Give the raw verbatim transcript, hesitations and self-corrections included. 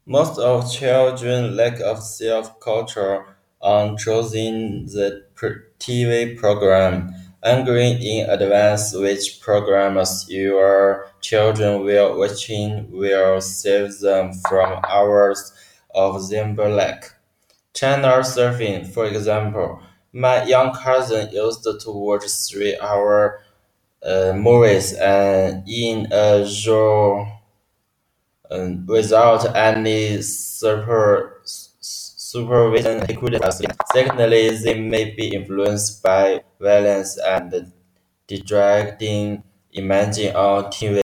Most of children lack of self-control on choosing the pr- T V program. Agreeing in advance which programs your children will watching will save them from hours of Zimberlack. Channel surfing, for example. My young cousin used to watch three-hour uh, movies and in a row um, without any super, supervision, he couldn't sleep. Secondly, they may be influenced by violence and distracting images on T V.